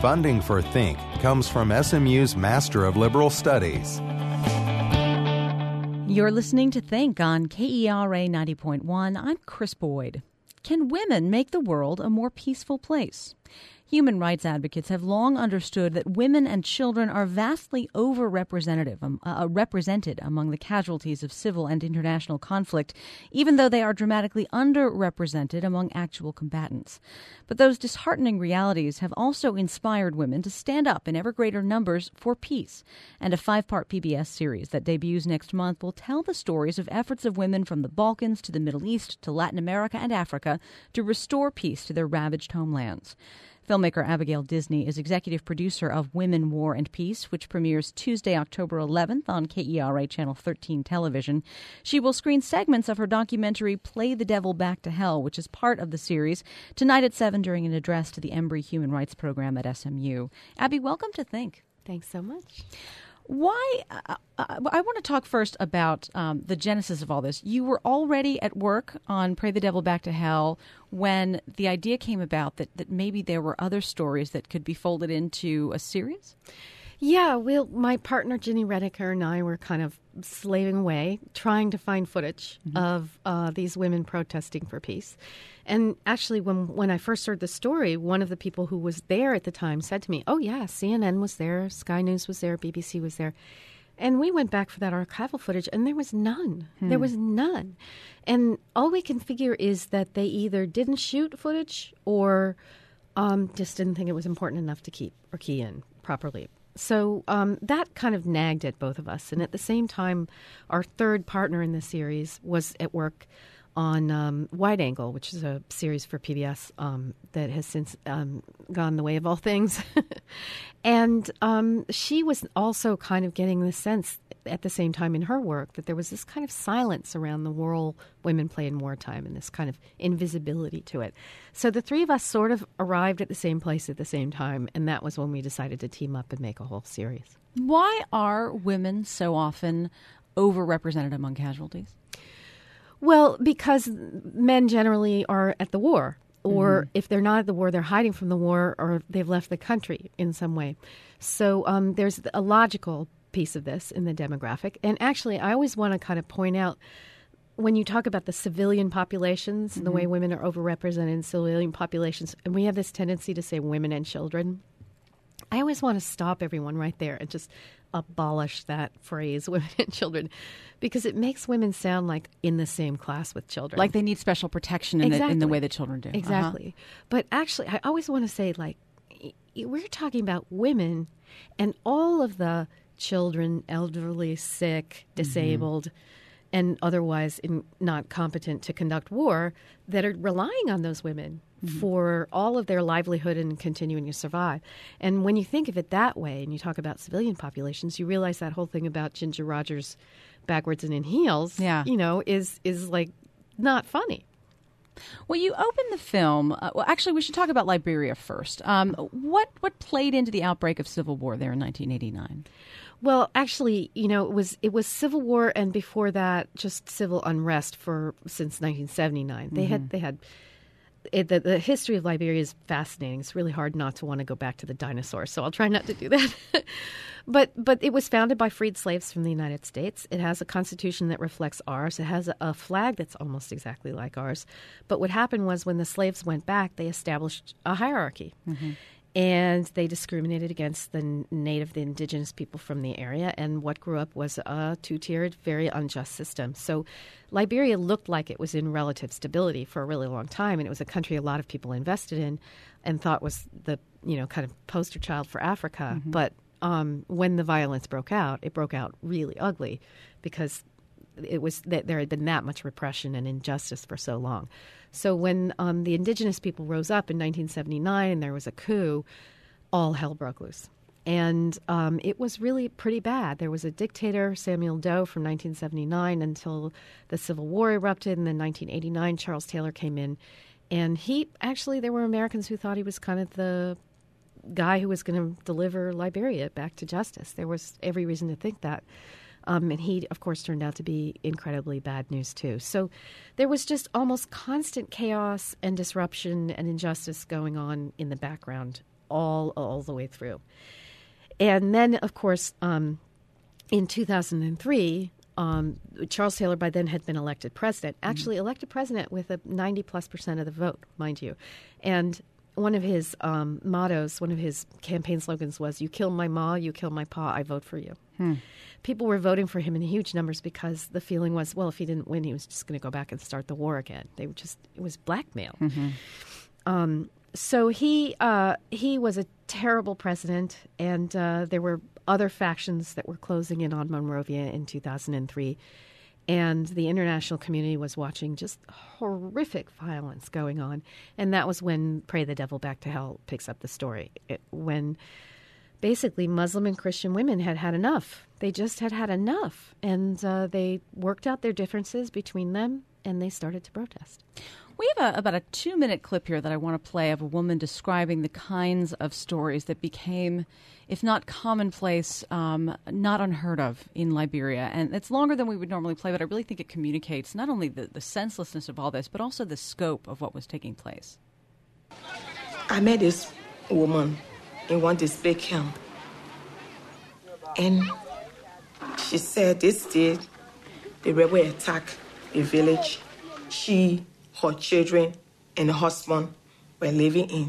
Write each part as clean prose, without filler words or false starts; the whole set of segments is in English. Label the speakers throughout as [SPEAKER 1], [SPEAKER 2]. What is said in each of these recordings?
[SPEAKER 1] Funding for Think comes from SMU's Master of Liberal Studies.
[SPEAKER 2] You're listening to Think on KERA 90.1. I'm Chris Boyd. Can women make the world a more peaceful place? Human rights advocates have long understood that women and children are vastly represented among the casualties of civil and international conflict, even though they are dramatically underrepresented among actual combatants. But those disheartening realities have also inspired women to stand up in ever greater numbers for peace. And a 5-part PBS series that debuts next month will tell the stories of efforts of women from the Balkans to the Middle East to Latin America and Africa to restore peace to their ravaged homelands. Filmmaker Abigail Disney is executive producer of Women, War, and Peace, which premieres Tuesday, October 11th on KERA Channel 13 television. She will screen segments of her documentary Play the Devil Back to Hell, which is part of the series, tonight at 7 during an address to the Embry Human Rights Program at SMU. Abby, welcome to Think.
[SPEAKER 3] Thanks so much.
[SPEAKER 2] Why? I want to talk first about the genesis of all this. You were already at work on Pray the Devil Back to Hell when the idea came about that maybe there were other stories that could be folded into a series?
[SPEAKER 3] Yeah, my partner Ginny Redeker and I were kind of slaving away, trying to find footage of these women protesting for peace. And actually, when I first heard the story, one of the people who was there at the time said to me, "Oh yeah, CNN was there, Sky News was there, BBC was there." And we went back for that archival footage, and there was none. There was none. And all we can figure is that they either didn't shoot footage or just didn't think it was important enough to keep or key in properly. So that kind of nagged at both of us. And at the same time, our third partner in the series was at work on Wide Angle, which is a series for PBS that has since gone the way of all things. And she was also kind of getting the sense at the same time in her work that there was this kind of silence around the role women play in wartime and this kind of invisibility to it. So the three of us sort of arrived at the same place at the same time, and that was when we decided to team up and make a whole series.
[SPEAKER 2] Why are women so often overrepresented among casualties?
[SPEAKER 3] Well, because men generally are at the war, or if they're not at the war, they're hiding from the war, or they've left the country in some way. So there's a logical piece of this in the demographic. And actually, I always want to kind of point out, when you talk about the civilian populations, the way women are overrepresented in civilian populations, and we have this tendency to say women and children, I always want to stop everyone right there and just abolish that phrase, women and children, because it makes women sound like in the same class with children.
[SPEAKER 2] Like they need special protection in the way that children do.
[SPEAKER 3] Exactly. But actually, I always want to say, like, we're talking about women and all of the children, elderly, sick, disabled, and otherwise not competent to conduct war that are relying on those women for all of their livelihood and continuing to survive. And when you think of it that way and you talk about civilian populations, you realize that whole thing about Ginger Rogers backwards and in heels, is like not funny.
[SPEAKER 2] Well, you open the film. Actually, we should talk about Liberia first. What played into the outbreak of civil war there in 1989?
[SPEAKER 3] Well, actually, it was civil war, and before that, just civil unrest since 1979. They had. The history of Liberia is fascinating. It's really hard not to want to go back to the dinosaurs, so I'll try not to do that. But it was founded by freed slaves from the United States. It has a constitution that reflects ours. It has a flag that's almost exactly like ours. But what happened was when the slaves went back, they established a hierarchy. And they discriminated against the indigenous people from the area. And what grew up was a two-tiered, very unjust system. So Liberia looked like it was in relative stability for a really long time. And it was a country a lot of people invested in and thought was the, kind of poster child for Africa. But when the violence broke out, it broke out really ugly because it was that there had been that much repression and injustice for so long. So when the indigenous people rose up in 1979 and there was a coup, all hell broke loose. And it was really pretty bad. There was a dictator, Samuel Doe, from 1979 until the Civil War erupted. And then 1989, Charles Taylor came in. And there were Americans who thought he was kind of the guy who was going to deliver Liberia back to justice. There was every reason to think that. And he, of course, turned out to be incredibly bad news, too. So there was just almost constant chaos and disruption and injustice going on in the background all the way through. And then, of course, in 2003, Charles Taylor by then had been elected president, actually elected president with a 90+% of the vote, mind you. And one of his mottos, one of his campaign slogans was, "You kill my ma, you kill my pa, I vote for you." People were voting for him in huge numbers because the feeling was, well, if he didn't win, he was just going to go back and start the war again. It was blackmail. So he was a terrible president, and there were other factions that were closing in on Monrovia in 2003. And the international community was watching just horrific violence going on. And that was when Pray the Devil Back to Hell picks up the story, when basically Muslim and Christian women had had enough. They just had enough. And they worked out their differences between them, and they started to protest.
[SPEAKER 2] We have about a 2-minute clip here that I want to play of a woman describing the kinds of stories that became, if not commonplace, not unheard of in Liberia. And it's longer than we would normally play, but I really think it communicates not only the senselessness of all this, but also the scope of what was taking place.
[SPEAKER 4] I met this woman in one display camp, and she said this day the rebel attacked a village. She, her children, and her husband were living in.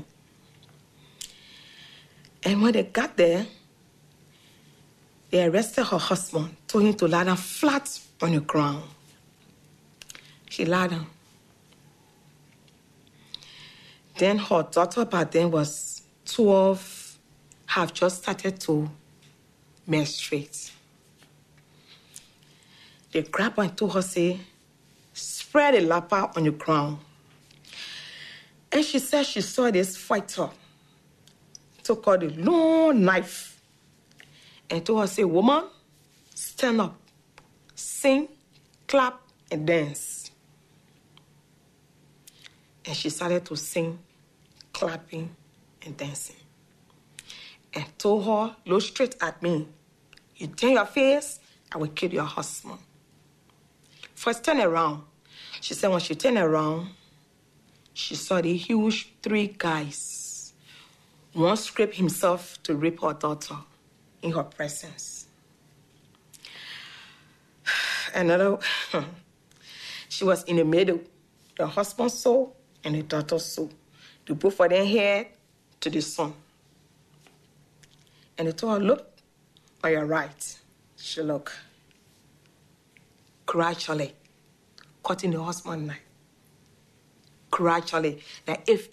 [SPEAKER 4] And when they got there, they arrested her husband, told him to lie down flat on the ground. She lied down. Then her daughter by then was 12, have just started to menstruate. They grabbed her and told her, say, spread a lapa on the ground. And she said she saw this fighter, took out a long knife, and told her, say, woman, stand up, sing, clap, and dance. And she started to sing, clapping, and dancing. And told her, look straight at me. You turn your face, I will kill your husband. First, turn around. She said when she turned around, she saw the huge 3 guys. One scraped himself to rape her daughter in her presence. Another, she was in the middle. The husband saw and the daughter saw. The both of them head to the sun. And they told her, look on your right. She looked. Gradually, cutting the husband knife. Gradually. Now if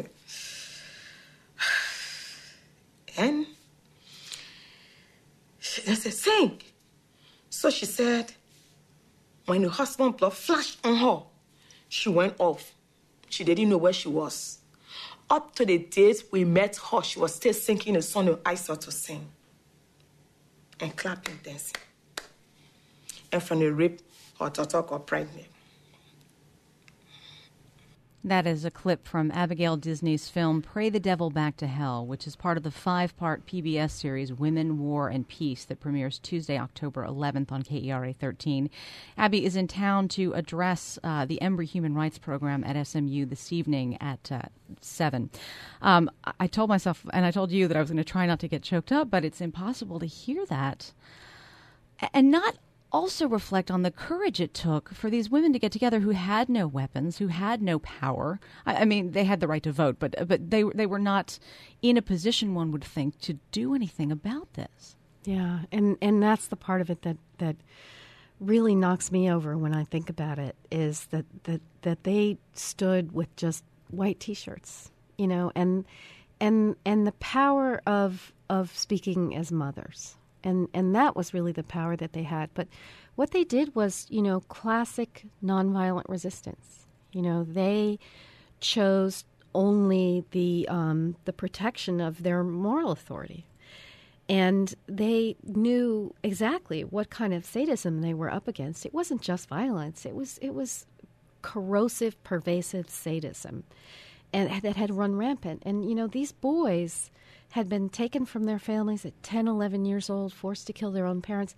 [SPEAKER 4] and they said, sing. So she said, when the husband blood flashed on her, she went off. She didn't know where she was. Up to the date we met her, she was still singing the song I saw to sing. And clapping, dancing. And from the rape, her daughter got pregnant.
[SPEAKER 2] That is a clip from Abigail Disney's film Pray the Devil Back to Hell, which is part of the 5-part PBS series Women, War, and Peace that premieres Tuesday, October 11th on KERA 13. Abby is in town to address the Embry Human Rights Program at SMU this evening at 7. I told myself, and I told you that I was going to try not to get choked up, but it's impossible to hear that and not also reflect on the courage it took for these women to get together who had no weapons, who had no power. I mean, they had the right to vote, but they were not in a position, one would think, to do anything about this.
[SPEAKER 3] Yeah, and that's the part of it that really knocks me over when I think about it, is that they stood with just white T-shirts, you know, and the power of speaking as mothers. And that was really the power that they had. But what they did was, you know, classic nonviolent resistance. You know, they chose only the protection of their moral authority. And they knew exactly what kind of sadism they were up against. It wasn't just violence. It was corrosive, pervasive sadism, and that had run rampant. And, you know, these boys had been taken from their families at 10, 11 years old, forced to kill their own parents.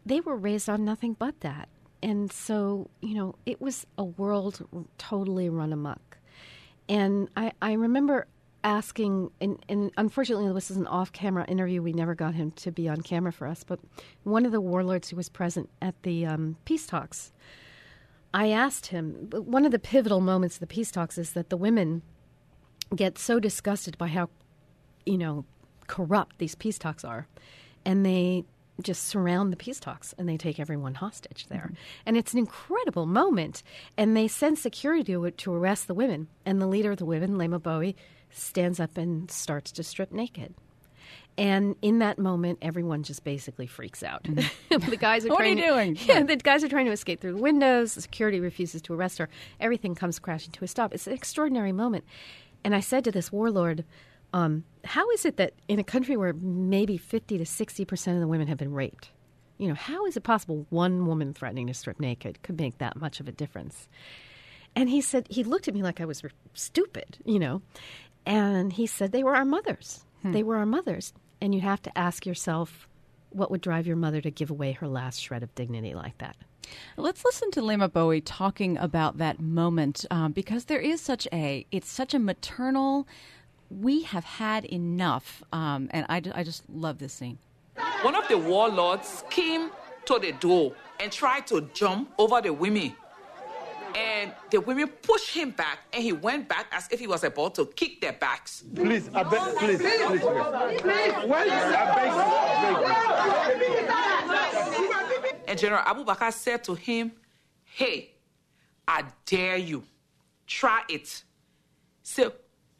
[SPEAKER 3] they were raised on nothing but that. And so, it was a world totally run amok. And I remember asking, and unfortunately this is an off-camera interview. We never got him to be on camera for us. But one of the warlords who was present at the peace talks, I asked him, one of the pivotal moments of the peace talks is that the women get so disgusted by how, corrupt these peace talks are. And they just surround the peace talks and they take everyone hostage there. Mm-hmm. And it's an incredible moment. And they send security to arrest the women. And the leader of the women, Lema Bowie, stands up and starts to strip naked. And in that moment, everyone just basically freaks out. Mm-hmm. The guys are
[SPEAKER 2] what are you doing?
[SPEAKER 3] Yeah, the guys are trying to escape through the windows. The security refuses to arrest her. Everything comes crashing to a stop. It's an extraordinary moment. And I said to this warlord, how is it that in a country where maybe 50 to 60% of the women have been raped, how is it possible one woman threatening to strip naked could make that much of a difference? And he said, he looked at me like I was stupid, and he said, they were our mothers. They were our mothers. And you have to ask yourself, what would drive your mother to give away her last shred of dignity like that?
[SPEAKER 2] Let's listen to Lema Bowie talking about that moment because there is it's such a maternal, we have had enough, and I just love this scene.
[SPEAKER 5] One of the warlords came to the door and tried to jump over the women. And the women pushed him back, and he went back as if he was about to kick their backs.
[SPEAKER 6] Please, I beg, please.
[SPEAKER 5] And General Abu Bakr said to him, hey, I dare you. Try it. So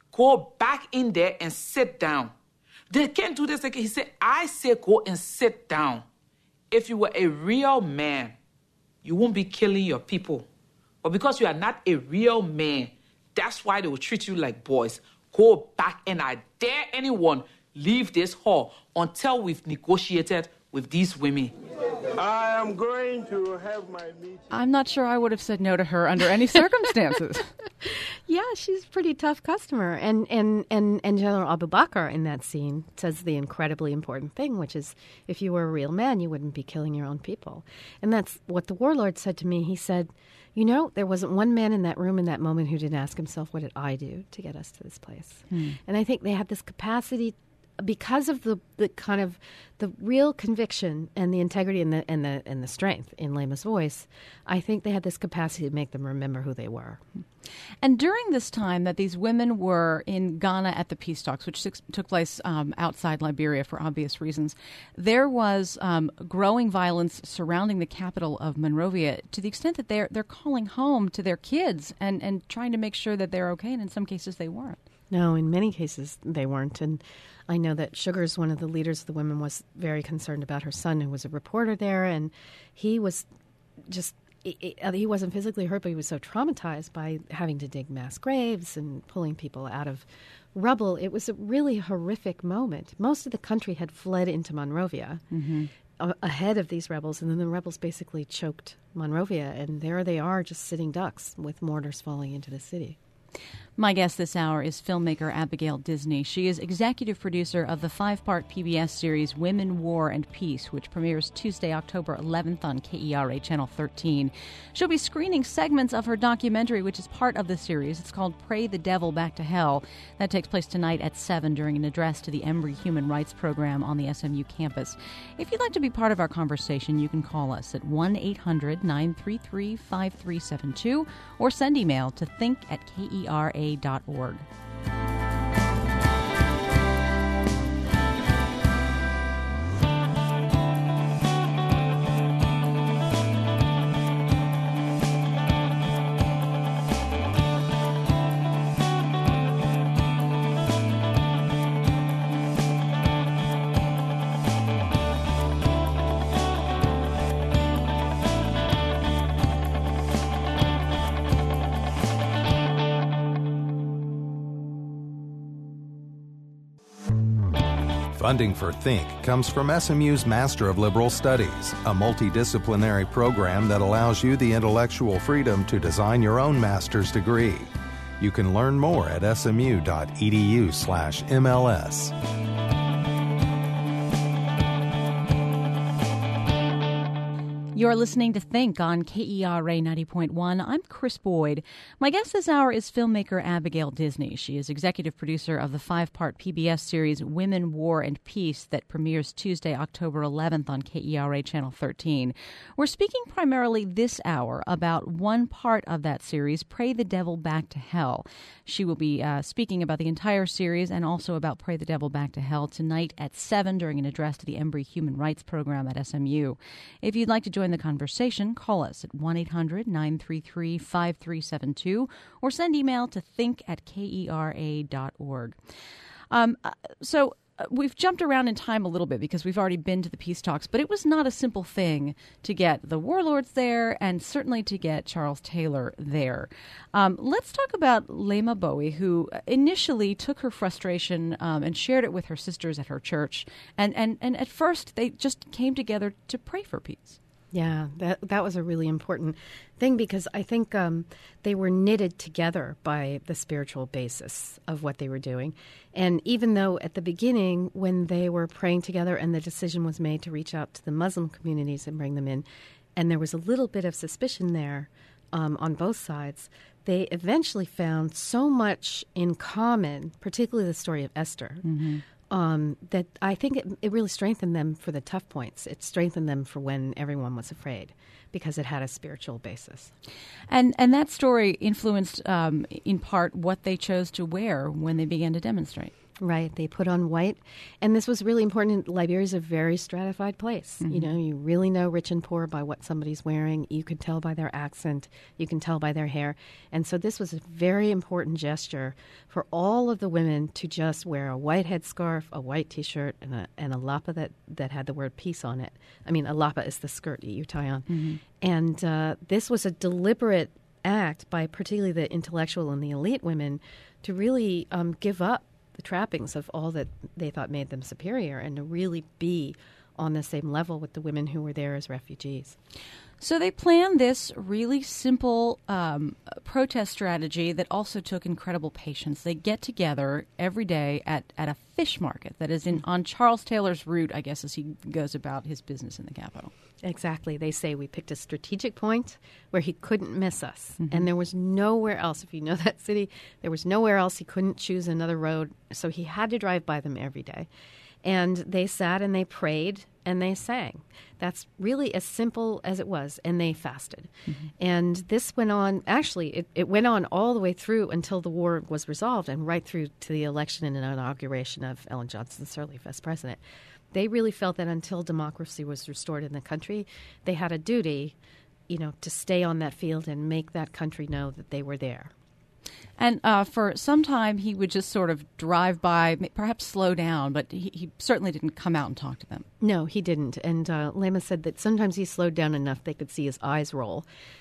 [SPEAKER 5] go back in there and sit down. They can't do this again. He said, I say go and sit down. If you were a real man, you won't be killing your people. But because you are not a real man, that's why they will treat you like boys. Go back, and I dare anyone leave this hall until we've negotiated with these women.
[SPEAKER 6] I am going to have my meeting.
[SPEAKER 2] I'm not sure I would have said no to her under any circumstances.
[SPEAKER 3] Yeah, she's a pretty tough customer. And General Abu Bakr in that scene says the incredibly important thing, which is if you were a real man, you wouldn't be killing your own people. And that's what the warlord said to me. He said, there wasn't one man in that room in that moment who didn't ask himself, what did I do to get us to this place? And I think they have this capacity because of the kind of the real conviction and the integrity and the strength in Lema's voice. I think they had this capacity to make them remember who they were.
[SPEAKER 2] And during this time that these women were in Ghana at the peace talks, which took place outside Liberia for obvious reasons, there was growing violence surrounding the capital of Monrovia to the extent that they're calling home to their kids and trying to make sure that they're okay. And in some cases they weren't.
[SPEAKER 3] No, in many cases they weren't. And I know that Sugars, one of the leaders of the women, was very concerned about her son, who was a reporter there. And he was just, he wasn't physically hurt, but he was so traumatized by having to dig mass graves and pulling people out of rubble. It was a really horrific moment. Most of the country had fled into Monrovia ahead of these rebels, and then the rebels basically choked Monrovia. And there they are, just sitting ducks with mortars falling into the city.
[SPEAKER 2] My guest this hour is filmmaker Abigail Disney. She is executive producer of the 5-part PBS series Women, War, and Peace, which premieres Tuesday, October 11th on KERA Channel 13. She'll be screening segments of her documentary, which is part of the series. It's called Pray the Devil Back to Hell. That takes place tonight at 7 during an address to the Embry Human Rights Program on the SMU campus. If you'd like to be part of our conversation, you can call us at 1-800-933-5372 or send email to think@kera.org.
[SPEAKER 1] Funding for Think comes from SMU's Master of Liberal Studies, a multidisciplinary program that allows you the intellectual freedom to design your own master's degree. You can learn more at smu.edu/MLS.
[SPEAKER 2] You're listening to Think on KERA 90.1. I'm Chris Boyd. My guest this hour is filmmaker Abigail Disney. She is executive producer of the 5-part PBS series Women, War, and Peace that premieres Tuesday, October 11th on KERA Channel 13. We're speaking primarily this hour about one part of that series, Pray the Devil Back to Hell. She will be speaking about the entire series and also about Pray the Devil Back to Hell tonight at 7 during an address to the Embry Human Rights Program at SMU. If you'd like to join the conversation, call us at 1-800-933-5372 or send email to think@kera.org. We've jumped around in time a little bit because we've already been to the peace talks, but it was not a simple thing to get the warlords there and certainly to get Charles Taylor there. Let's talk about Lema Bowie, who initially took her frustration and shared it with her sisters at her church. And at first, they just came together to pray for peace.
[SPEAKER 3] Yeah, that was a really important thing because I think they were knitted together by the spiritual basis of what they were doing. And even though at the beginning, when they were praying together and the decision was made to reach out to the Muslim communities and bring them in, and there was a little bit of suspicion there on both sides, they eventually found so much in common, particularly the story of Esther, that I think it really strengthened them for the tough points. It strengthened them for when everyone was afraid because it had a spiritual basis.
[SPEAKER 2] And that story influenced, in part, what they chose to wear when they began to demonstrate.
[SPEAKER 3] Right. They put on white. And this was really important. Liberia is a very stratified place. You know, you really know rich and poor by what somebody's wearing. You can tell by their accent. You can tell by their hair. And so this was a very important gesture for all of the women to just wear a white headscarf, a white T-shirt, and a lapa that had the word peace on it. I mean, a lapa is the skirt that you tie on. And this was a deliberate act by particularly the intellectual and the elite women to really give up the trappings of all that they thought made them superior and to really be on the same level with the women who were there as refugees.
[SPEAKER 2] So they planned this really simple protest strategy that also took incredible patience. They get together every day at a fish market that is on Charles Taylor's route, I guess, as he goes about his business in the capital.
[SPEAKER 3] Exactly. They say we picked a strategic point where he couldn't miss us. And there was nowhere else. If you know that city, there was nowhere else. He couldn't choose another road. So he had to drive by them every day. And they sat and they prayed and they sang. That's really as simple as it was. And they fasted. And this went on, actually, it went on all the way through until the war was resolved and right through to the election and inauguration of Ellen Johnson Sirleaf as president. They really felt that until democracy was restored in the country, they had a duty, to stay on that field and make that country know that they were there.
[SPEAKER 2] And for some time, he would just sort of drive by, perhaps slow down, but he certainly didn't come out and talk to them.
[SPEAKER 3] No, he didn't. And Lema said that sometimes he slowed down enough they could see his eyes roll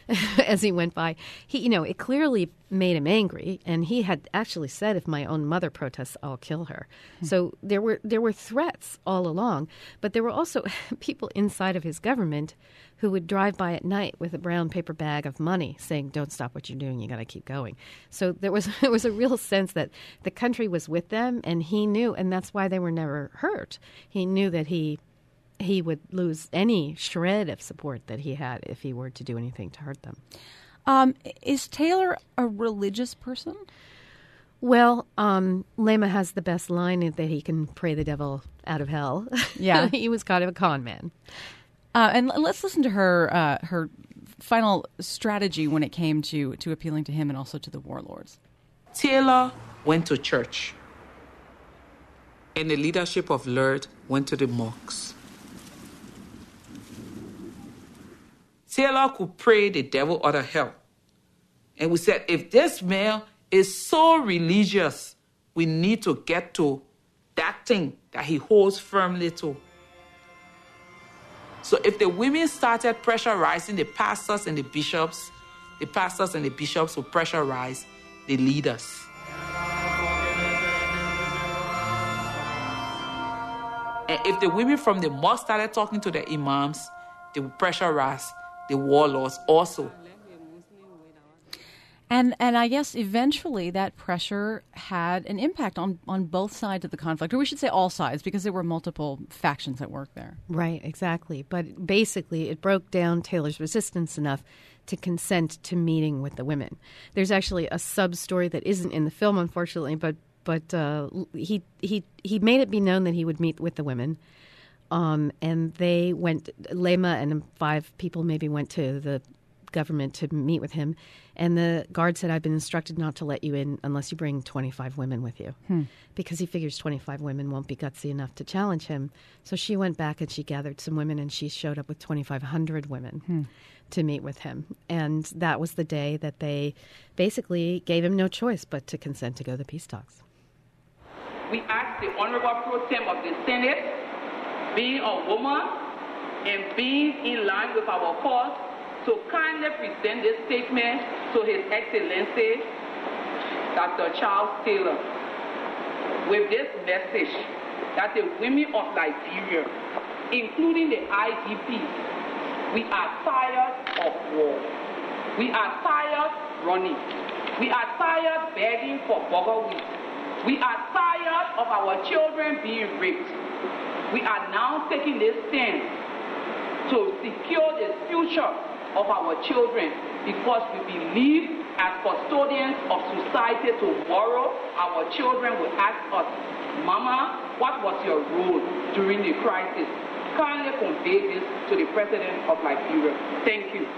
[SPEAKER 3] as he went by. It clearly made him angry, and he had actually said, if my own mother protests, I'll kill her. So there were threats all along, but there were also people inside of his government who would drive by at night with a brown paper bag of money saying, don't stop what you're doing, you got to keep going. So there was a real sense that the country was with them, and he knew, and that's why they were never hurt. He knew that he would lose any shred of support that he had if he were to do anything to hurt them.
[SPEAKER 2] Is Taylor a religious person?
[SPEAKER 3] Well, Lema has the best line that he can pray the devil out of hell.
[SPEAKER 2] Yeah.
[SPEAKER 3] He was kind of a con man.
[SPEAKER 2] And let's listen to her final strategy when it came to appealing to him and also to the warlords.
[SPEAKER 5] Taylor went to church, and the leadership of Lord went to the mosques. Taylor could pray the devil out of hell. And we said, if this man is so religious, we need to get to that thing that he holds firmly to. So if the women started pressurizing the pastors and the bishops will pressurize the leaders. And if the women from the mosque started talking to the imams, they would pressurize the warlords also.
[SPEAKER 2] And I guess eventually that pressure had an impact on both sides of the conflict, or we should say all sides, because there were multiple factions at work there.
[SPEAKER 3] Right, exactly. But basically it broke down Taylor's resistance enough to consent to meeting with the women. There's actually a sub-story that isn't in the film, unfortunately, but he made it be known that he would meet with the women. And they went, Lema and 5 people maybe went to the government to meet with him. And the guard said, I've been instructed not to let you in unless you bring 25 women with you. Because he figures 25 women won't be gutsy enough to challenge him. So she went back and she gathered some women, and she showed up with 2,500 women to meet with him. And that was the day that they basically gave him no choice but to consent to go to peace talks.
[SPEAKER 7] We asked the Honorable Pro Tem of the Senate, being a woman and being in line with our cause, to kindly present this statement to His Excellency, Dr. Charles Taylor, with this message that the women of Liberia, including the IDPs, we are tired of war. We are tired running. We are tired begging for burger wheat. We are tired of our children being raped. We are now taking this stand to secure the future of our children, because we believe as custodians of society tomorrow, our children will ask us, Mama, what was your role during the crisis? Kindly convey this to the President of Liberia. Thank you.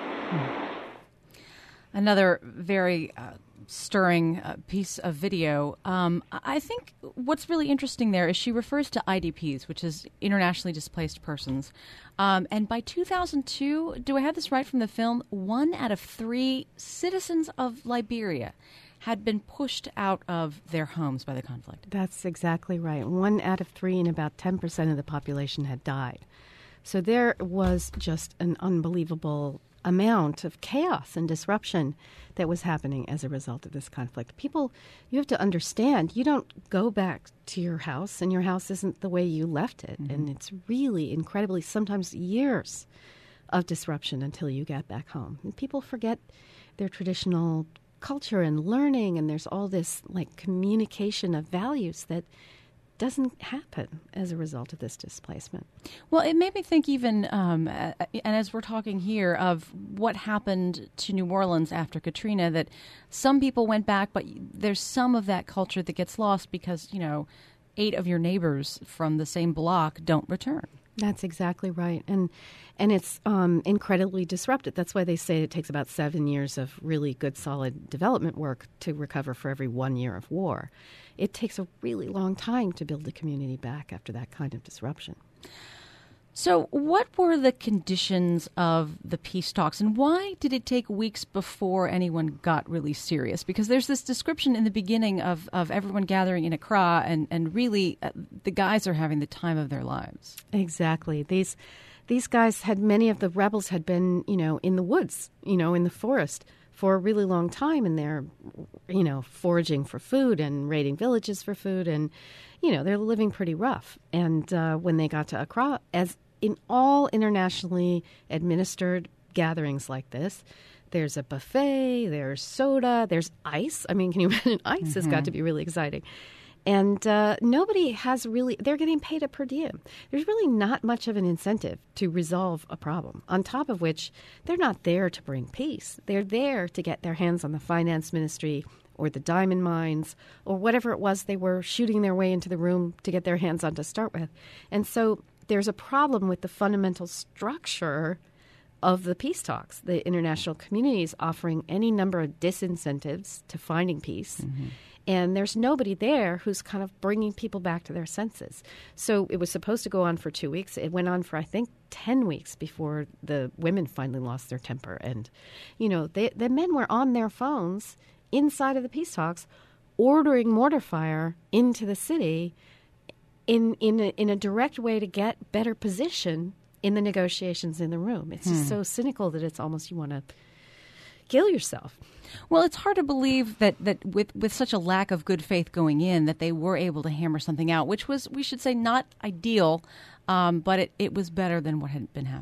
[SPEAKER 2] Another very stirring piece of video. I think what's really interesting there is she refers to IDPs, which is internationally displaced persons. And by 2002, do I have this right from the film? 1 out of 3 citizens of Liberia had been pushed out of their homes by the conflict.
[SPEAKER 3] That's exactly right. 1 out of 3 and about 10% of the population had died. So there was just an unbelievable amount of chaos and disruption that was happening as a result of this conflict. People, you have to understand, you don't go back to your house, and your house isn't the way you left it. And it's really incredibly, sometimes years of disruption until you get back home. And people forget their traditional culture and learning, and there's all this like communication of values that doesn't happen as a result of this displacement.
[SPEAKER 2] Well, it made me think even, and as we're talking here, of what happened to New Orleans after Katrina, that some people went back, but there's some of that culture that gets lost because, 8 of your neighbors from the same block don't return.
[SPEAKER 3] That's exactly right. And it's incredibly disrupted. That's why they say it takes about 7 years of really good, solid development work to recover for every 1 year of war. It takes a really long time to build a community back after that kind of disruption.
[SPEAKER 2] So what were the conditions of the peace talks, and why did it take weeks before anyone got really serious? Because there's this description in the beginning of everyone gathering in Accra, and really the guys are having the time of their lives.
[SPEAKER 3] Exactly. These guys many of the rebels had been, in the woods, in the forest for a really long time, and they're, foraging for food and raiding villages for food, and, they're living pretty rough. And when they got to Accra, as in all internationally administered gatherings like this, there's a buffet, there's soda, there's ice. I mean, can you imagine? Ice has got to be really exciting. And nobody has really, they're getting paid a per diem. There's really not much of an incentive to resolve a problem, on top of which they're not there to bring peace. They're there to get their hands on the finance ministry or the diamond mines or whatever it was they were shooting their way into the room to get their hands on to start with. And so there's a problem with the fundamental structure of the peace talks. The international community is offering any number of disincentives to finding peace. And there's nobody there who's kind of bringing people back to their senses. So it was supposed to go on for 2 weeks. It went on for, I think, 10 weeks before the women finally lost their temper. And, the men were on their phones inside of the peace talks ordering mortar fire into the city in a direct way to get better position in the negotiations in the room. It's just so cynical that it's almost you want to kill yourself.
[SPEAKER 2] Well, it's hard to believe that with such a lack of good faith going in that they were able to hammer something out, which was, we should say, not ideal, but it was better than what had been happening.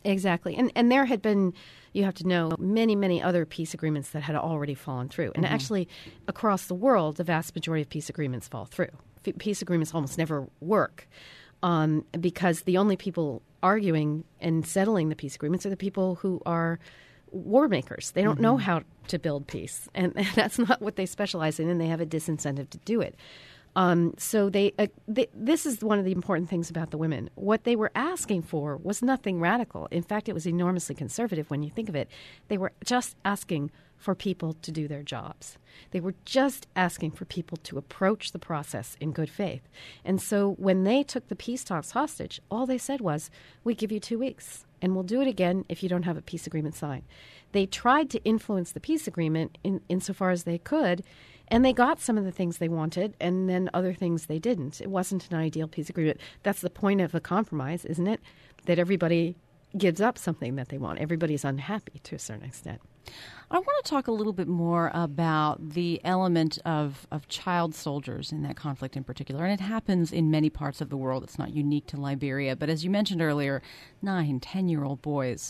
[SPEAKER 3] Exactly. And there had been, you have to know, many other peace agreements that had already fallen through. And actually, across the world, the vast majority of peace agreements fall through. Peace agreements almost never work because the only people arguing and settling the peace agreements are the people who are war makers. They don't know how to build peace. And that's not what they specialize in, and they have a disincentive to do it. So this is one of the important things about the women. What they were asking for was nothing radical. In fact, it was enormously conservative when you think of it. They were just asking for people to do their jobs. They were just asking for people to approach the process in good faith. And so when they took the peace talks hostage, all they said was, we give you 2 weeks, and we'll do it again if you don't have a peace agreement signed. They tried to influence the peace agreement insofar as they could, and they got some of the things they wanted, and then other things they didn't. It wasn't an ideal peace agreement. That's the point of a compromise, isn't it? That everybody gives up something that they want. Everybody's unhappy to a certain extent.
[SPEAKER 2] I want to talk a little bit more about the element of child soldiers in that conflict in particular. And it happens in many parts of the world. It's not unique to Liberia. But as you mentioned earlier, 9, 10-year-old boys.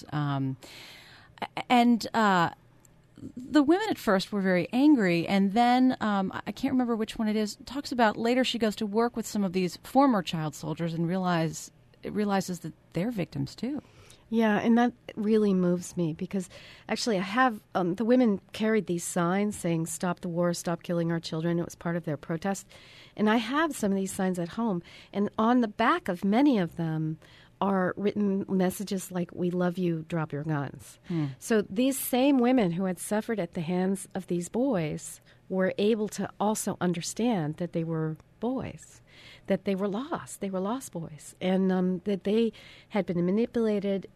[SPEAKER 2] The women at first were very angry, and then I can't remember which one it is, talks about later she goes to work with some of these former child soldiers and realizes that they're victims too.
[SPEAKER 3] Yeah, and that really moves me because actually I have the women carried these signs saying, stop the war, stop killing our children. It was part of their protest. And I have some of these signs at home. And on the back of many of them are written messages like, we love you, drop your guns. So these same women who had suffered at the hands of these boys were able to also understand that they were boys, that they were lost boys, and that they had been manipulated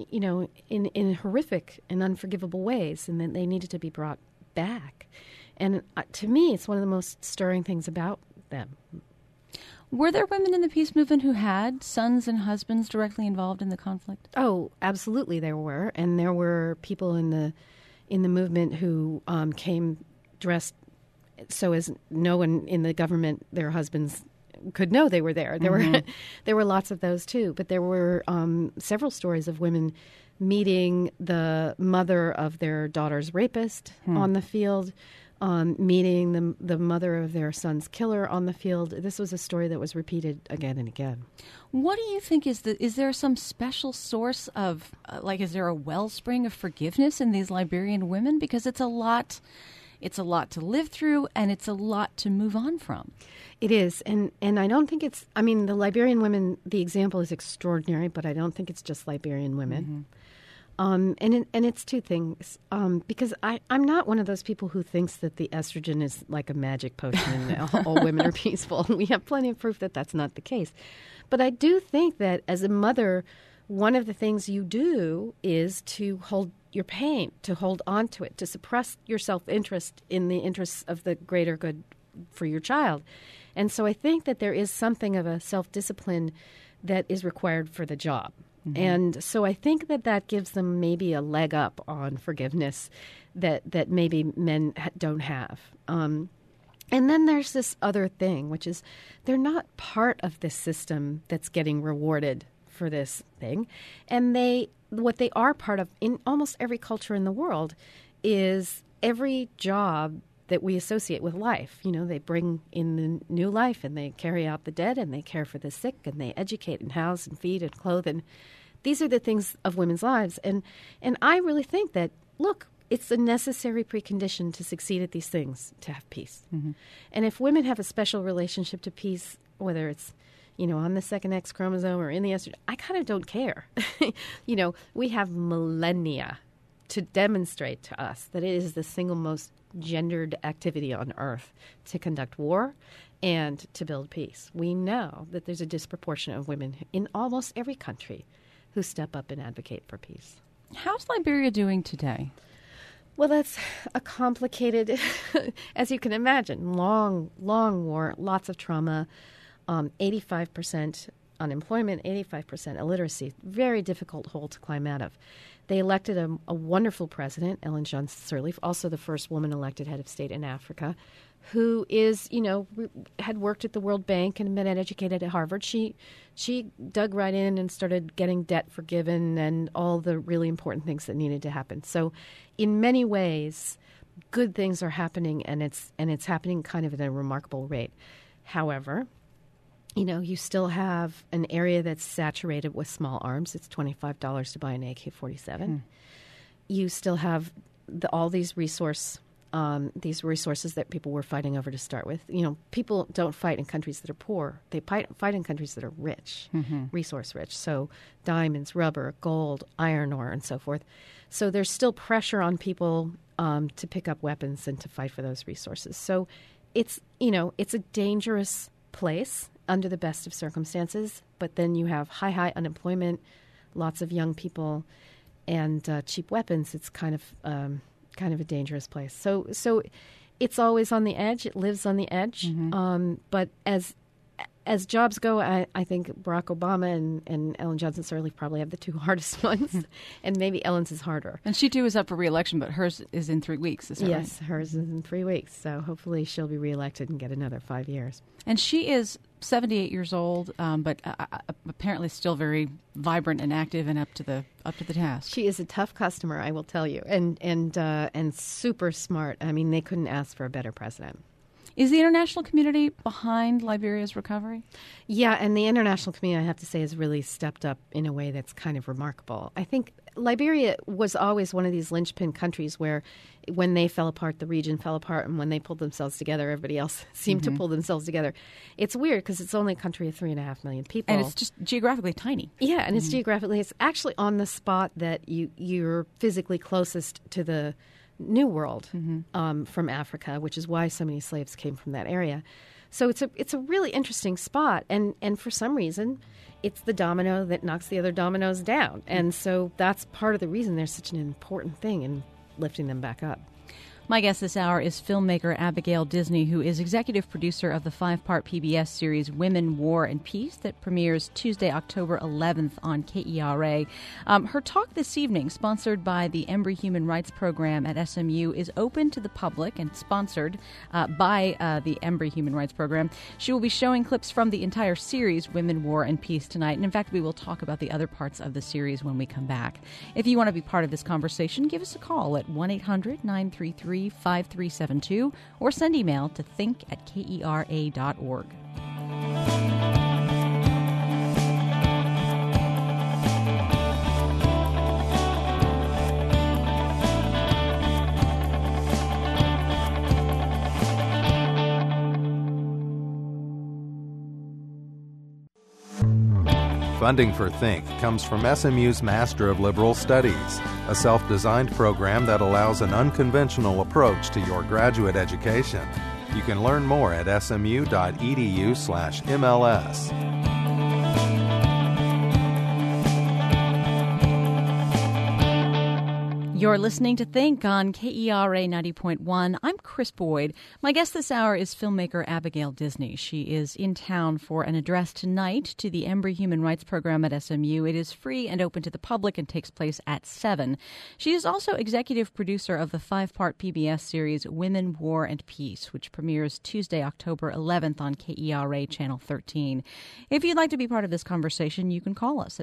[SPEAKER 3] in horrific and unforgivable ways, and that they needed to be brought back. And to me, it's one of the most stirring things about them.
[SPEAKER 2] Were there women in the peace movement who had sons and husbands directly involved in the conflict? Oh,
[SPEAKER 3] absolutely there were. And there were people in the movement who came dressed so as no one in the government, their husbands, could know they were there. There were lots of those too. But there were several stories of women meeting the mother of their daughter's rapist on the field, meeting the mother of their son's killer on the field. This was a story that was repeated again and again.
[SPEAKER 2] What do you think is there some special source of, is there a wellspring of forgiveness in these Liberian women? Because it's a lot to live through, and it's a lot to move on from.
[SPEAKER 3] It is, and I don't think it's, the Liberian women, the example is extraordinary, but I don't think it's just Liberian women. And it's two things, because I'm not one of those people who thinks that the estrogen is like a magic potion and all women are peaceful. We have plenty of proof that that's not the case. But I do think that as a mother, one of the things you do is to hold your pain, to hold on to it, to suppress your self-interest in the interests of the greater good for your child. And so I think that there is something of a self-discipline that is required for the job. And so I think that gives them maybe a leg up on forgiveness that maybe men don't have. And then there's this other thing, which is they're not part of this system that's getting rewarded for this thing. And what they are part of in almost every culture in the world is every job that we associate with life. They bring in the new life, and they carry out the dead, and they care for the sick, and they educate and house and feed and clothe. And these are the things of women's lives. And I really think that, look, it's a necessary precondition to succeed at these things, to have peace. And if women have a special relationship to peace, whether it's on the second X chromosome or in the estrogen, I kind of don't care. We have millennia to demonstrate to us that it is the single most gendered activity on earth to conduct war and to build peace. We know that there's a disproportion of women in almost every country who step up and advocate for peace.
[SPEAKER 2] How's Liberia doing today?
[SPEAKER 3] Well, that's a complicated, as you can imagine, long war, lots of trauma, 85% unemployment, 85% illiteracy, very difficult hole to climb out of. They elected a wonderful president, Ellen Johnson Sirleaf, also the first woman elected head of state in Africa, who is, had worked at the World Bank and been educated at Harvard. She dug right in and started getting debt forgiven and all the really important things that needed to happen. So in many ways, good things are happening, and it's happening kind of at a remarkable rate. However, you still have an area that's saturated with small arms. It's $25 to buy an AK-47. You still have all these resources that people were fighting over to start with. People don't fight in countries that are poor. They fight in countries that are rich, resource rich. So diamonds, rubber, gold, iron ore, and so forth. So there's still pressure on people to pick up weapons and to fight for those resources. So it's a dangerous place under the best of circumstances. But then you have high unemployment, lots of young people, and cheap weapons. It's kind of a dangerous place. So it's always on the edge. It lives on the edge. But as jobs go, I think Barack Obama and Ellen Johnson Sirleaf probably have the two hardest ones, and maybe Ellen's is harder.
[SPEAKER 2] And she too is up for re-election, but hers is in 3 weeks. Is that right?
[SPEAKER 3] Yes, hers is in 3 weeks. So hopefully she'll be reelected and get another 5 years.
[SPEAKER 2] And she is 78 years old, but apparently still very vibrant and active and up to the task.
[SPEAKER 3] She is a tough customer, I will tell you, and super smart. I mean, they couldn't ask for a better president.
[SPEAKER 2] Is the international community behind Liberia's recovery?
[SPEAKER 3] Yeah, and the international community, I have to say, has really stepped up in a way that's kind of remarkable. I think Liberia was always one of these linchpin countries where when they fell apart, the region fell apart, and when they pulled themselves together, everybody else seemed to pull themselves together. It's weird because it's only a country of 3.5 million people.
[SPEAKER 2] And it's just geographically tiny.
[SPEAKER 3] Yeah, and it's actually on the spot that you're physically closest to the New World from Africa, which is why so many slaves came from that area. So it's a really interesting spot, and for some reason, it's the domino that knocks the other dominoes down, and so that's part of the reason there's such an important thing in lifting them back up.
[SPEAKER 2] My guest this hour is filmmaker Abigail Disney, who is executive producer of the 5-part PBS series Women, War, and Peace that premieres Tuesday, October 11th on KERA. Her talk this evening, sponsored by the Embry Human Rights Program at SMU, is open to the public and sponsored by the Embry Human Rights Program. She will be showing clips from the entire series Women, War, and Peace tonight. And in fact, we will talk about the other parts of the series when we come back. If you want to be part of this conversation, give us a call at 1-800-933-5372 or send email to think@kera.org.
[SPEAKER 1] Funding for Think comes from SMU's Master of Liberal Studies, a self-designed program that allows an unconventional approach to your graduate education. You can learn more at smu.edu/MLS.
[SPEAKER 2] You're listening to Think on KERA 90.1. I'm Chris Boyd. My guest this hour is filmmaker Abigail Disney. She is in town for an address tonight to the Embry Human Rights Program at SMU. It is free and open to the public and takes place at 7. She is also executive producer of the 5-part PBS series Women, War, and Peace, which premieres Tuesday, October 11th on KERA Channel 13. If you'd like to be part of this conversation, you can call us at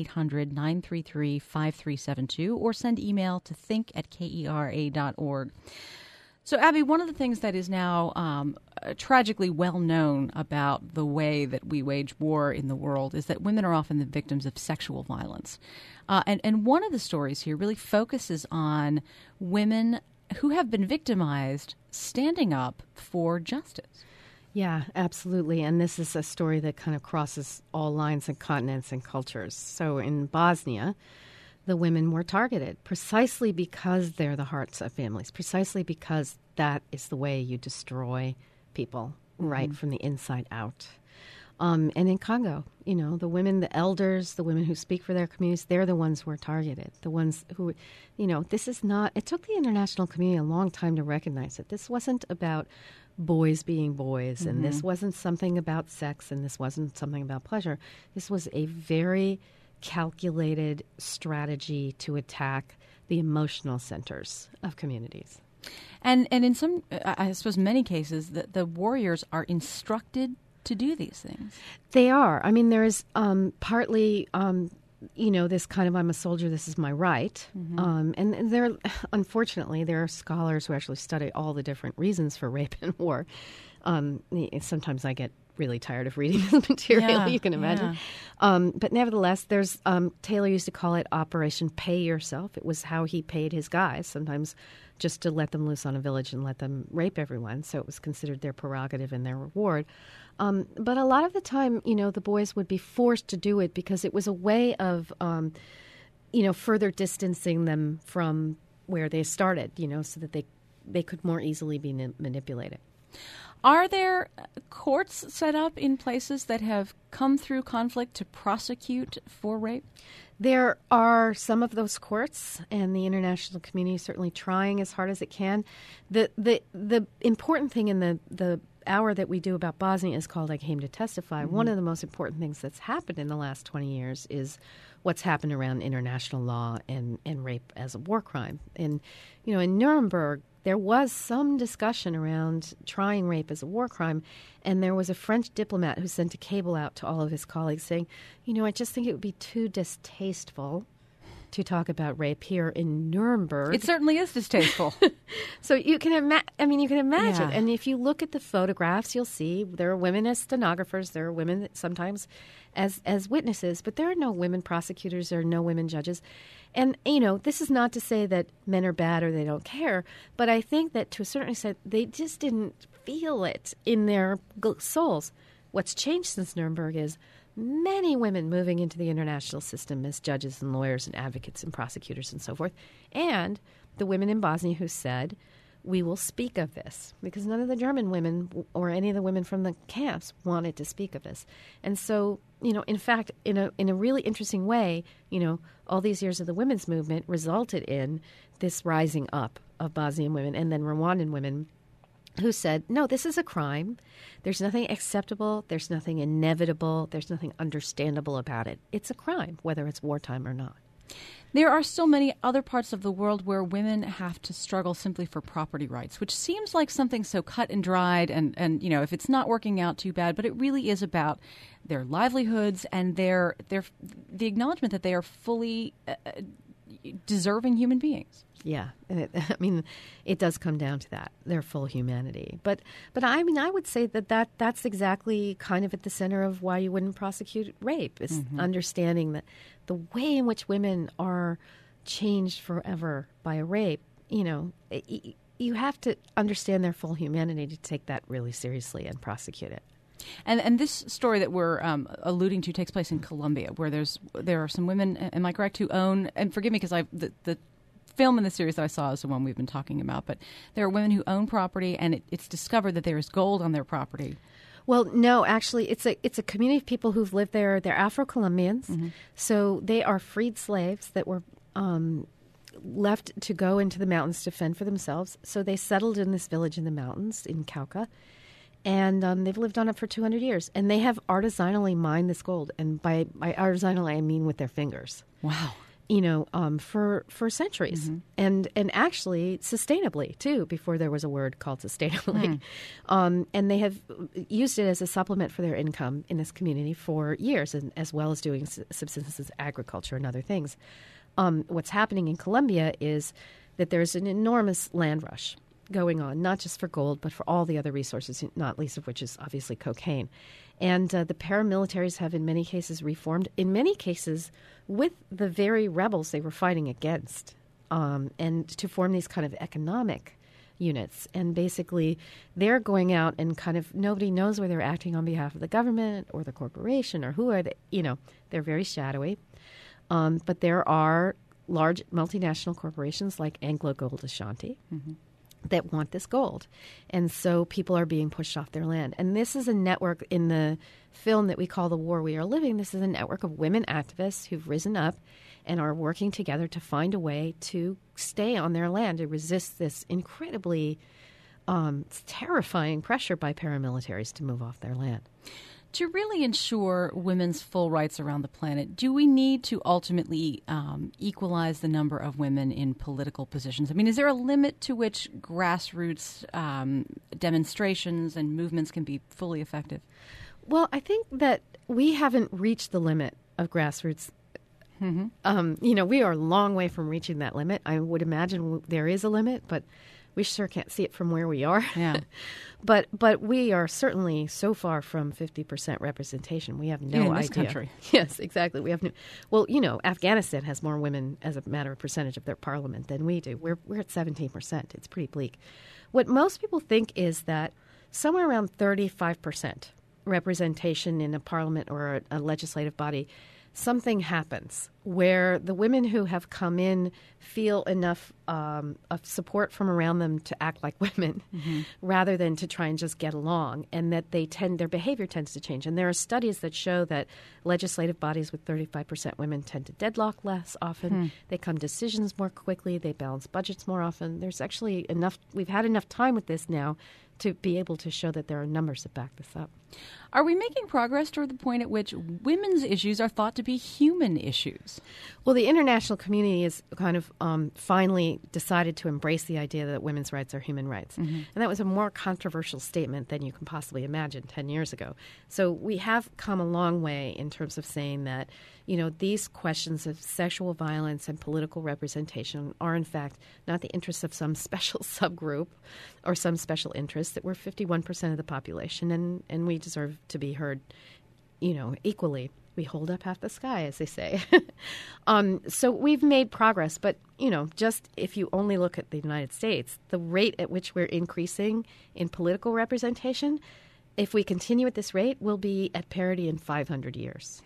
[SPEAKER 2] 1-800-933-5372 or send email to think@kera.org. So, Abby, one of the things that is now tragically well known about the way that we wage war in the world is that women are often the victims of sexual violence. And one of the stories here really focuses on women who have been victimized standing up for justice.
[SPEAKER 3] Yeah, absolutely. And this is a story that kind of crosses all lines and continents and cultures. So in Bosnia, the women were targeted precisely because they're the hearts of families, precisely because that is the way you destroy people, right, from the inside out. And in Congo, the women, the elders, the women who speak for their communities, they're the ones who are targeted, the ones who, this is not, it took the international community a long time to recognize it. This wasn't about boys being boys, and this wasn't something about sex, and this wasn't something about pleasure. This was a very calculated strategy to attack the emotional centers of communities.
[SPEAKER 2] And in some, I suppose, many cases, the warriors are instructed to do these things.
[SPEAKER 3] They are. I mean, there is partly, this kind of I'm a soldier, this is my right. And there, unfortunately, there are scholars who actually study all the different reasons for rape and war. Sometimes I get really tired of reading this material, you can imagine. But nevertheless, there's Taylor used to call it Operation Pay Yourself. It was how he paid his guys, sometimes just to let them loose on a village and let them rape everyone. So it was considered their prerogative and their reward. But a lot of the time, the boys would be forced to do it because it was a way of, further distancing them from where they started, so that they could more easily be manipulated.
[SPEAKER 2] Are there courts set up in places that have come through conflict to prosecute for rape?
[SPEAKER 3] There are some of those courts, and the international community is certainly trying as hard as it can. The important thing in the hour that we do about Bosnia is called I Came to Testify. One of the most important things that's happened in the last 20 years is what's happened around international law and rape as a war crime. And, in Nuremberg, there was some discussion around trying rape as a war crime, and there was a French diplomat who sent a cable out to all of his colleagues saying, I just think it would be too distasteful to talk about rape here in Nuremberg.
[SPEAKER 2] It certainly is distasteful.
[SPEAKER 3] So you can imagine.
[SPEAKER 2] Yeah.
[SPEAKER 3] And if you look at the photographs, you'll see there are women as stenographers. There are women sometimes as witnesses, but there are no women prosecutors. There are no women judges. And, this is not to say that men are bad or they don't care, but I think that to a certain extent, they just didn't feel it in their souls. What's changed since Nuremberg is many women moving into the international system as judges and lawyers and advocates and prosecutors and so forth, and the women in Bosnia who said, we will speak of this, because none of the German women or any of the women from the camps wanted to speak of this. And so, in fact, in a really interesting way, all these years of the women's movement resulted in this rising up of Bosnian women and then Rwandan women who said, no, this is a crime. There's nothing acceptable. There's nothing inevitable. There's nothing understandable about it. It's a crime, whether it's wartime or not.
[SPEAKER 2] There are still many other parts of the world where women have to struggle simply for property rights, which seems like something so cut and dried and if it's not working out, too bad. But it really is about their livelihoods and the acknowledgement that they are fully deserving human beings.
[SPEAKER 3] Yeah, it does come down to that, their full humanity. But I would say that's exactly kind of at the center of why you wouldn't prosecute rape, is understanding that the way in which women are changed forever by a rape, you have to understand their full humanity to take that really seriously and prosecute it.
[SPEAKER 2] And this story that we're alluding to takes place in Colombia, where there are some women, am I correct, who own, and forgive me because the film in the series that I saw is the one we've been talking about, but there are women who own property, and it's discovered that there is gold on their property. Well,
[SPEAKER 3] no, actually, it's a community of people who've lived there. They're Afro-Colombians, so they are freed slaves that were left to go into the mountains to fend for themselves. So they settled in this village in the mountains in Cauca, and they've lived on it for 200 years. And they have artisanally mined this gold, and by artisanally I mean with their fingers.
[SPEAKER 2] Wow.
[SPEAKER 3] For centuries, and actually sustainably too. Before there was a word called sustainably, and they have used it as a supplement for their income in this community for years, and as well as doing subsistence agriculture and other things. What's happening in Colombia is that there's an enormous land rush going on, not just for gold, but for all the other resources, not least of which is obviously cocaine. And the paramilitaries have in many cases reformed, in many cases with the very rebels they were fighting against, and to form these kind of economic units. And basically they're going out and kind of nobody knows whether they're acting on behalf of the government or the corporation or who are they, they're very shadowy. But there are large multinational corporations like Anglo Gold Ashanti that want this gold. And so people are being pushed off their land. And this is a network in the film that we call The War We Are Living. This is a network of women activists who've risen up and are working together to find a way to stay on their land, to resist this incredibly terrifying pressure by paramilitaries to move off their land.
[SPEAKER 2] To really ensure women's full rights around the planet, do we need to ultimately equalize the number of women in political positions? I mean, is there a limit to which grassroots demonstrations and movements can be fully effective?
[SPEAKER 3] Well, I think that we haven't reached the limit of grassroots. We are a long way from reaching that limit. I would imagine there is a limit, but we sure can't see it from where we are.
[SPEAKER 2] Yeah.
[SPEAKER 3] But we are certainly so far from 50% representation. We have no idea.
[SPEAKER 2] In this country.
[SPEAKER 3] Yes, exactly. We have no. Well, Afghanistan has more women as a matter of percentage of their parliament than we do. We're at 17%. It's pretty bleak. What most people think is that somewhere around 35% representation in a parliament or a legislative body, something happens where the women who have come in feel enough of support from around them to act like women rather than to try and just get along, and that their behavior tends to change. And there are studies that show that legislative bodies with 35% women tend to deadlock less often. They come to decisions more quickly. They balance budgets more often. There's actually we've had enough time with this now to be able to show that there are numbers that back this up.
[SPEAKER 2] Are we making progress toward the point at which women's issues are thought to be human issues?
[SPEAKER 3] Well, the international community has kind of finally decided to embrace the idea that women's rights are human rights. And that was a more controversial statement than you can possibly imagine 10 years ago. So we have come a long way in terms of saying that, these questions of sexual violence and political representation are, in fact, not the interests of some special subgroup or some special interest, that we're 51% of the population, and we deserve to be heard, equally. We hold up half the sky, as they say. So we've made progress. But, just if you only look at the United States, the rate at which we're increasing in political representation, if we continue at this rate, we'll be at parity in 500 years.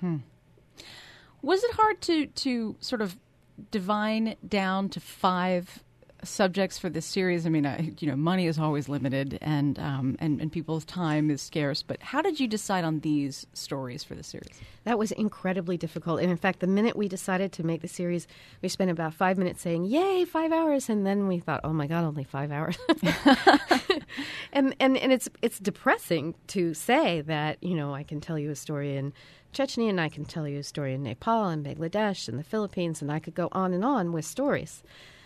[SPEAKER 2] Was it hard to sort of divine down to 5 subjects for this series? I mean, money is always limited, and people's time is scarce. But how did you decide on these stories for the series?
[SPEAKER 3] That was incredibly difficult. And in fact, the minute we decided to make the series, we spent about 5 minutes saying, "Yay, 5 hours!" And then we thought, "Oh my God, only 5 hours." and it's depressing to say that I can tell you a story in Chechnya, and I can tell you a story in Nepal and Bangladesh and the Philippines, and I could go on with stories.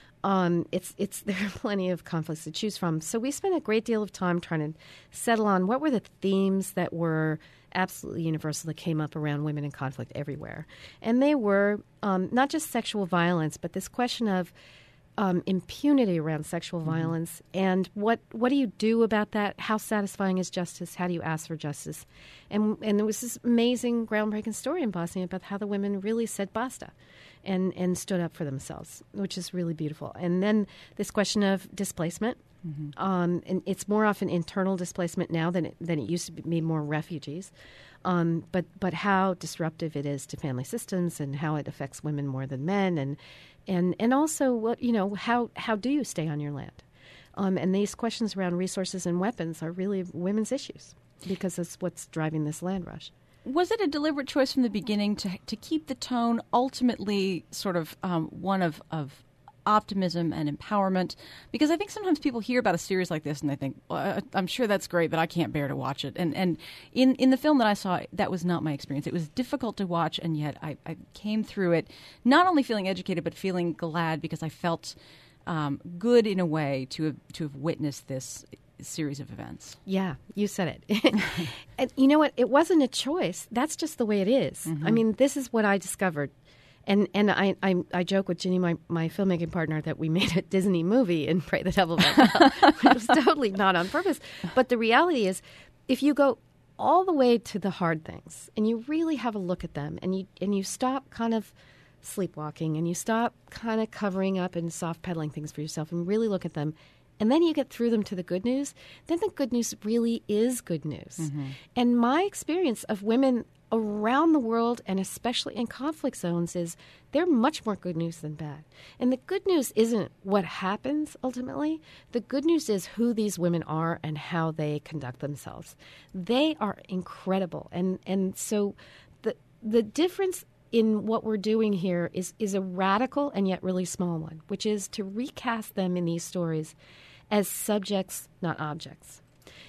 [SPEAKER 3] There are plenty of conflicts to choose from. So we spent a great deal of time trying to settle on what were the themes that were absolutely universal that came up around women in conflict everywhere. And they were not just sexual violence, but this question of impunity around sexual violence, and what do you do about that? How satisfying is justice? How do you ask for justice? And there was this amazing, groundbreaking story in Bosnia about how the women really said basta and stood up for themselves, which is really beautiful. And then this question of displacement. And it's more often internal displacement now than it used to be more refugees. But how disruptive it is to family systems, and how it affects women more than men, and also how do you stay on your land? And these questions around resources and weapons are really women's issues, because that's what's driving this land rush.
[SPEAKER 2] Was it a deliberate choice from the beginning to keep the tone ultimately sort of one of optimism and empowerment? Because I think sometimes people hear about a series like this and they think, well, I'm sure that's great, but I can't bear to watch it. And in the film that I saw, that was not my experience. It was difficult to watch, and yet I came through it not only feeling educated, but feeling glad, because I felt good in a way to have witnessed this series of events.
[SPEAKER 3] Yeah, you said it. And you know what? It wasn't a choice. That's just the way it is. I mean, this is what I discovered. And I joke with Ginny, my filmmaking partner, that we made a Disney movie in Pray the Devil Might Come. It was totally not on purpose. But the reality is, if you go all the way to the hard things and you really have a look at them, and you stop kind of sleepwalking, and you stop kind of covering up and soft pedaling things for yourself, and really look at them, and then you get through them to the good news, then the good news really is good news. And my experience of women around the world, and especially in conflict zones, is they're much more good news than bad. And the good news isn't what happens ultimately. The good news is who these women are and how they conduct themselves. They are incredible. And so the difference in what we're doing here is a radical and yet really small one, which is to recast them in these stories as subjects, not objects.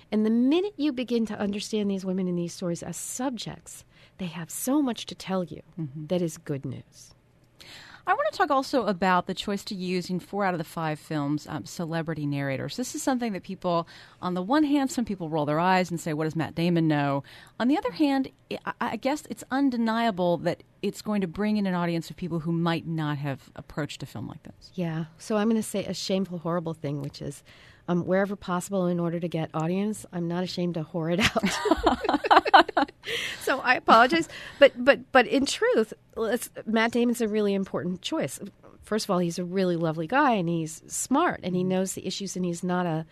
[SPEAKER 3] And the minute you begin to understand these women in these stories as subjects, they have so much to tell you that is good news.
[SPEAKER 2] I want to talk also about the choice to use in 4 out of the 5 films celebrity narrators. This is something that people, on the one hand, some people roll their eyes and say, what does Matt Damon know? On the other hand, I guess it's undeniable that it's going to bring in an audience of people who might not have approached a film like this.
[SPEAKER 3] Yeah. So I'm going to say a shameful, horrible thing, which is wherever possible, in order to get audience, I'm not ashamed to whore it out. So I apologize. But in truth, Matt Damon's a really important choice. First of all, he's a really lovely guy, and he's smart, and he knows the issues, and he's not a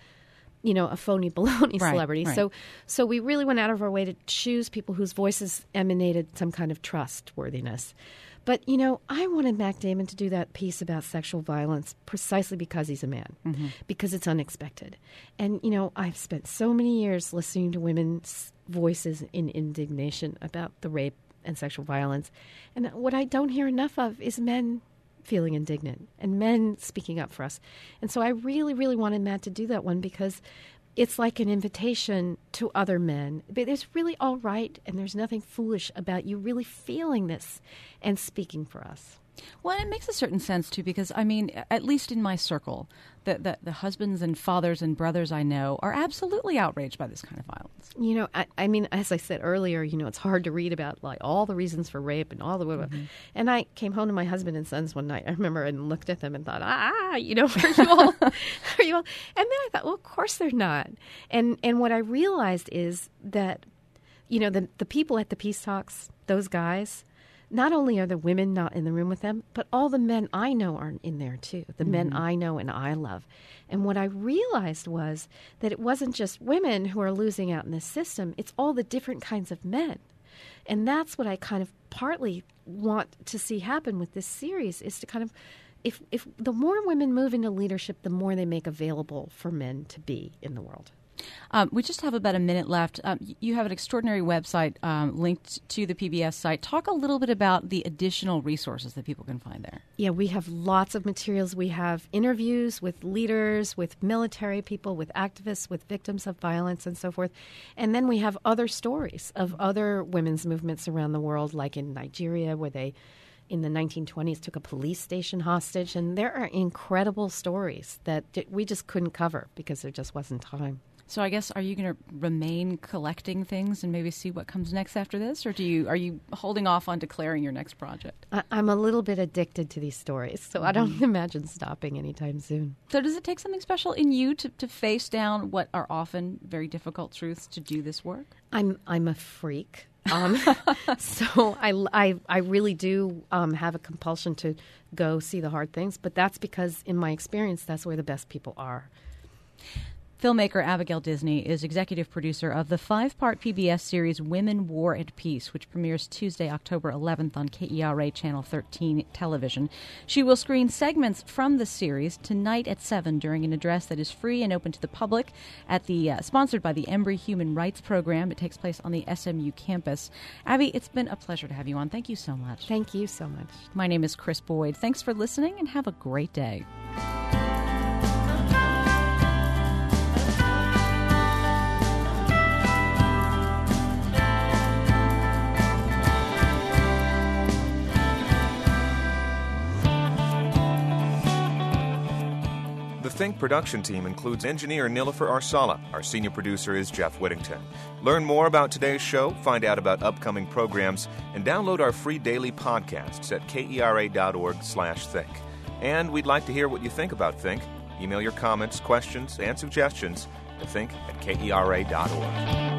[SPEAKER 3] phony baloney celebrity.
[SPEAKER 2] Right.
[SPEAKER 3] So we really went out of our way to choose people whose voices emanated some kind of trustworthiness. But, I wanted Matt Damon to do that piece about sexual violence precisely because he's a man, because it's unexpected. And, I've spent so many years listening to women's voices in indignation about the rape and sexual violence. And what I don't hear enough of is men feeling indignant and men speaking up for us. And so I really, really wanted Matt to do that one because it's like an invitation to other men. But it's really all right, and there's nothing foolish about you really feeling this and speaking for us.
[SPEAKER 2] Well, it makes a certain sense, too, because, at least in my circle, the husbands and fathers and brothers I know are absolutely outraged by this kind of violence.
[SPEAKER 3] As I said earlier, it's hard to read about like all the reasons for rape and all the And I came home to my husband and sons one night, I remember, and looked at them and thought, are you all? And then I thought, well, of course they're not. And what I realized is that, the people at the peace talks, those guys, not only are the women not in the room with them, but all the men I know aren't in there, too. The men I know and I love. And what I realized was that it wasn't just women who are losing out in this system. It's all the different kinds of men. And that's what I kind of partly want to see happen with this series, is to kind of, if the more women move into leadership, the more they make available for men to be in the world.
[SPEAKER 2] We just have about a minute left. You have an extraordinary website linked to the PBS site. Talk a little bit about the additional resources that people can find there.
[SPEAKER 3] Yeah, we have lots of materials. We have interviews with leaders, with military people, with activists, with victims of violence and so forth. And then we have other stories of other women's movements around the world, like in Nigeria, where they, in the 1920s, took a police station hostage. And there are incredible stories that we just couldn't cover because there just wasn't time.
[SPEAKER 2] So I guess, are you going to remain collecting things and maybe see what comes next after this? Or are you holding off on declaring your next project?
[SPEAKER 3] I'm a little bit addicted to these stories, so I don't imagine stopping anytime soon.
[SPEAKER 2] So does it take something special in you to face down what are often very difficult truths to do this work?
[SPEAKER 3] I'm a freak. So I really do have a compulsion to go see the hard things, but that's because, in my experience, that's where the best people are.
[SPEAKER 2] Filmmaker Abigail Disney is executive producer of the 5-part PBS series Women, War, and Peace, which premieres Tuesday, October 11th on KERA Channel 13 television. She will screen segments from the series tonight at 7 during an address that is free and open to the public at the sponsored by the Embry Human Rights Program. It takes place on the SMU campus. Abby, it's been a pleasure to have you on. Thank you so much.
[SPEAKER 3] Thank you so much.
[SPEAKER 2] My name is Chris Boyd. Thanks for listening, and have a great day.
[SPEAKER 8] The Think production team includes engineer Nilofer Arsala. Our senior producer is Jeff Whittington. Learn more about today's show, find out about upcoming programs, and download our free daily podcasts at kera.org/think. And we'd like to hear what you think about Think. Email your comments, questions, and suggestions to think@kera.org.